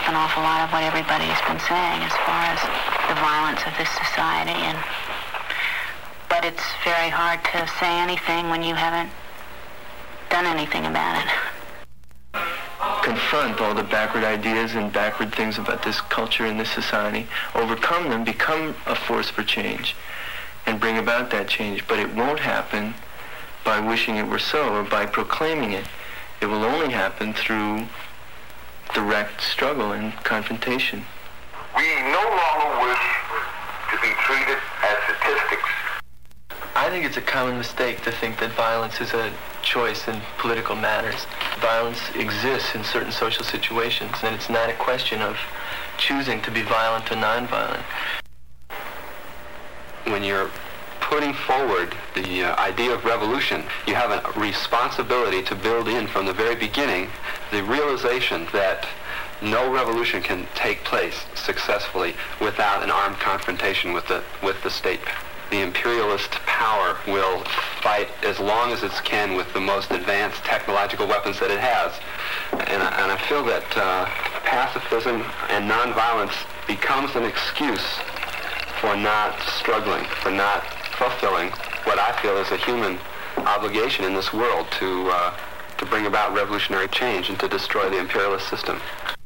an awful lot of what everybody's been saying as far as the violence of this society. But it's very hard to say anything when you haven't done anything about it. Confront all the backward ideas and backward things about this culture and this society, overcome them, become a force for change, and bring about that change. But it won't happen by wishing it were so or by proclaiming it. It will only happen through direct struggle and confrontation. We no longer wish to be treated as statistics. I think it's a common mistake to think that violence is a choice in political matters. Violence exists in certain social situations, and it's not a question of choosing to be violent or nonviolent. When you're putting forward the idea of revolution, you have a responsibility to build in from the very beginning the realization that no revolution can take place successfully without an armed confrontation with the state. The imperialist power will fight as long as it can with the most advanced technological weapons that it has. And I feel that pacifism and nonviolence becomes an excuse for not struggling, for not fulfilling what I feel is a human obligation in this world to bring about revolutionary change and to destroy the imperialist system.